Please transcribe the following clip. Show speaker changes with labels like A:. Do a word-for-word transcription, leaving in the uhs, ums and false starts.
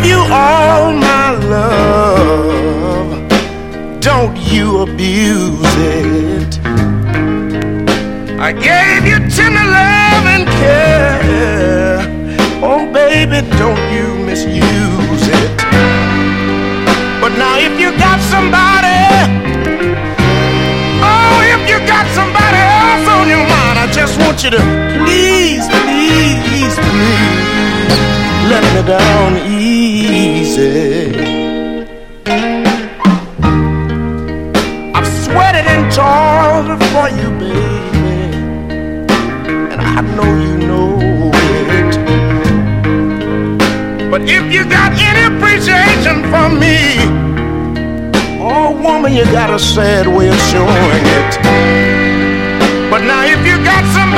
A: you all my love, don't you abuse it. I gave you tender love and care. Oh, baby, don't you misuse it. But now if you got somebody, oh, if you got somebody else on your mind, I just want you to please, please, please let me down easy. I've sweated and toiled for you, baby, and I know you know it. But if you got any appreciation for me, oh woman, you got a sad way of showing it. But now if you got some